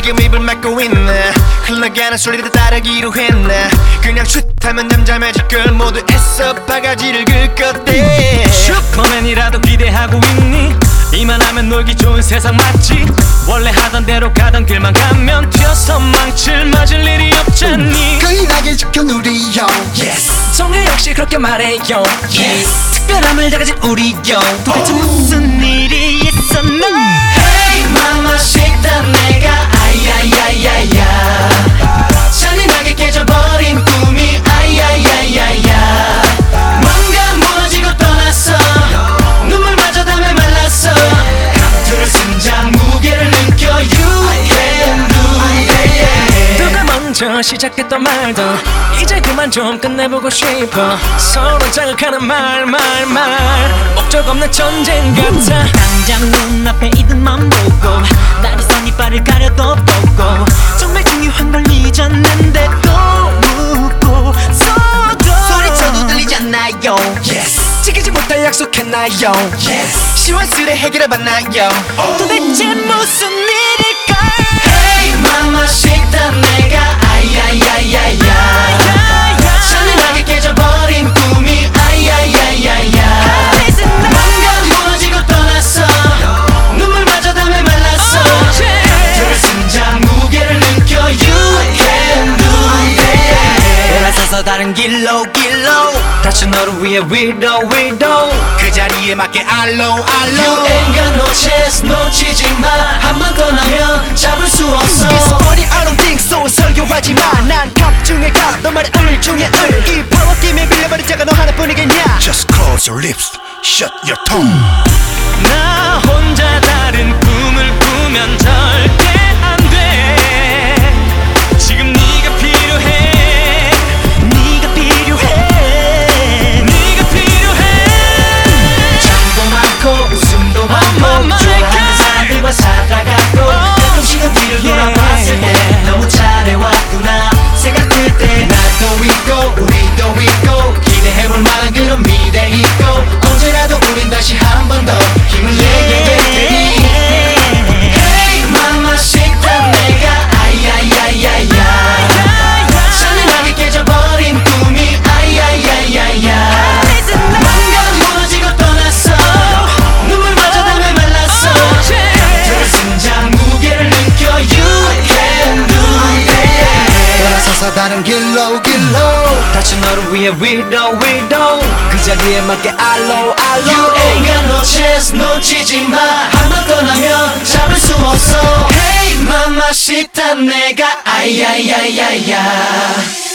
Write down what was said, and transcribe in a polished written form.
지금 입을 막고 있네. 흘러가는 소리를 따르기로 했네. 그냥 슛하면 잠잠해질 걸 모두 애써 바가지를 긁었대. 슈퍼맨이라도 기대하고 있니? 이만하면 놀기 좋은 세상 맞지? 원래 하던 대로 가던 길만 가면 튀어서 망칠 맞을 일이 없잖니. 거인하게 지켜누리요 Yes. 성에 역시 그렇게 말해요. Yes. 특별함을 가진 우리요. 도대체 무슨 일이 있었나? Hey mama shake that 내가 아야야야야 잔인하게 깨져버린 꿈이 아야야야야 뭔가 무너지고 떠났어 눈물마저 담에 말랐어 감투를 쓴 자 무게를 느껴 You can do it. 누가 먼저 시작했던 말도 이제 그만 좀 끝내보고 싶어. 서로 자극하는 말 목적 없는 전쟁 같아. 당장 눈앞에 이들만 보고 날이선 이빨을 가려도 보고 정말 중요한 걸 잊었는데 또 묻고 서도 소리쳐도 들리지 않나요 Yes. 지키지 못할 약속했나요? Yes. 시원스레 해결해 봤나요 도대체 무슨 일일까? Hey mama shake that 내가 아야야야야 잔인하게 깨져버린 꿈이 아야야야야 뭔가 무너지고 떠났어 눈물마저 담에 말랐어 감투를 쓴 자 무게를 느껴 You can do it. 돌아서서 다른 길로 다시 너를 위해 위로 그 자리에 맞게 알로 You ain't got no chance 놓치지 마 한 번 더 나면 잡을 수 없어 It's funny I don't think so 설교하지 마난갑 중에 갑너 말에 을 중에 을이 파워 게임에 빌려버린 자가 너 하나뿐이겠냐 Just close your lips, shut your tongue. 나 혼자 다른 꿈을 꾸면 절대 안돼. 지금 네가 필요해. 네가 필요해 네가 필요해. 잠도 많고 웃음도 많고 좋아하는 사람들과 살아가고 가끔씩은 뒤를 돌아봤을 때 너무 잘해왔구나 생각할 때 나도 있고 우리도 있고 기대해볼 만한 그런 미래 있고 언제라도 우린 다시 한 번 더 힘을 내게 될 테니 Hey mama shake that 내가 아야야야야 잔인하게 깨져버린 꿈이 아야야야야 뭔가 무너지고 떠났어 눈물마저 담에 말랐어 감투를 쓴 자 무게를 느껴 You can do it. 돌아서서 다른 길로 다시 너를 위해 위로 그 자리에 맞게 알로 You ain't got no chance 놓치지 마 한 번 떠나면 잡을 수 없어 Hey mama shake that 내가 아야야야야